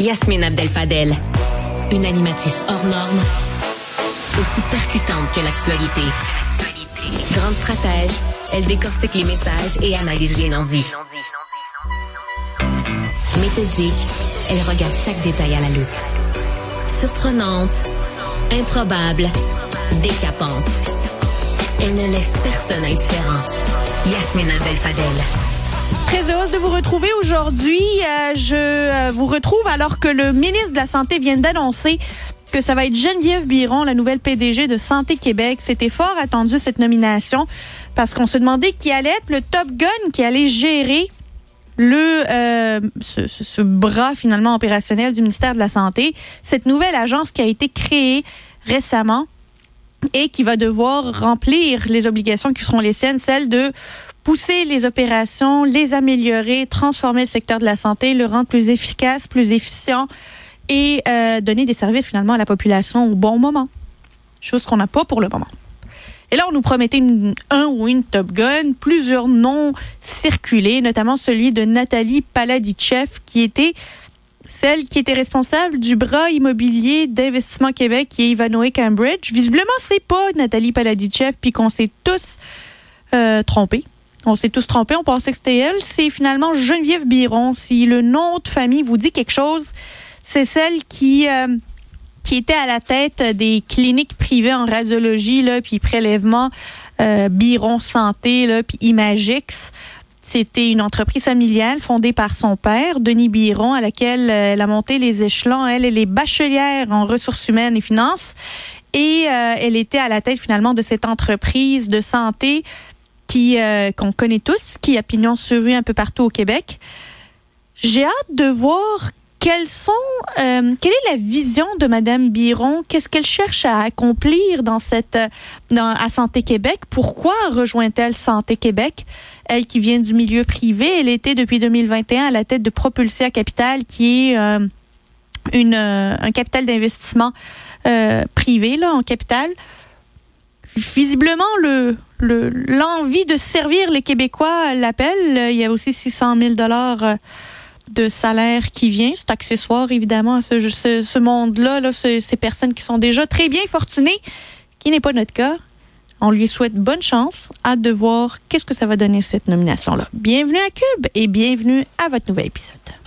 Yasmine Abdel-Fadel, une animatrice hors norme, aussi percutante que l'actualité. Grande stratège, elle décortique les messages et analyse les non-dits. Méthodique, elle regarde chaque détail à la loupe. Surprenante, improbable, décapante. Elle ne laisse personne indifférent. Yasmine Abdel-Fadel. Très heureuse de vous retrouver aujourd'hui. Je vous retrouve alors que le ministre de la Santé vient d'annoncer que ça va être Geneviève Biron, la nouvelle PDG de Santé Québec. C'était fort attendu, cette nomination, parce qu'on se demandait qui allait être le Top Gun qui allait gérer ce bras finalement opérationnel du ministère de la Santé. Cette nouvelle agence qui a été créée récemment et qui va devoir remplir les obligations qui seront les siennes, celles de pousser les opérations, les améliorer, transformer le secteur de la santé, le rendre plus efficace, plus efficient et donner des services finalement à la population au bon moment. Chose qu'on n'a pas pour le moment. Et là, on nous promettait un ou une Top Gun, plusieurs noms circulaient, notamment celui de Nathalie Paladichev, qui était celle qui était responsable du bras immobilier d'Investissement Québec, qui est Ivanhoé Cambridge. Visiblement, c'est pas Nathalie Paladichev, puis qu'on s'est tous trompés. On s'est tous trompés, on pensait que c'était elle. C'est finalement Geneviève Biron. Si le nom de famille vous dit quelque chose, c'est celle qui était à la tête des cliniques privées en radiologie, là, puis prélèvement, Biron Santé, là, puis Imagix. C'était une entreprise familiale fondée par son père, Denis Biron, à laquelle elle a monté les échelons. Elle est bachelière en ressources humaines et finances. Et elle était à la tête finalement de cette entreprise de santé qu'on connaît tous, qui a pignon sur rue un peu partout au Québec. J'ai hâte de voir quelle est la vision de Mme Biron? Qu'est-ce qu'elle cherche à accomplir à Santé Québec? Pourquoi rejoint-elle Santé Québec? Elle qui vient du milieu privé, elle était depuis 2021 à la tête de Propulsia Capital, qui est un capital d'investissement privé là, en capital. Visiblement, l'envie de servir les Québécois l'appelle. Il y a aussi 600 000 $ de salaire qui vient. C'est accessoire, évidemment, à ce monde-là, là, ces personnes qui sont déjà très bien fortunées, qui n'est pas notre cas. On lui souhaite bonne chance. Hâte de voir qu'est-ce que ça va donner, cette nomination-là. Bienvenue à Cube et bienvenue à votre nouvel épisode.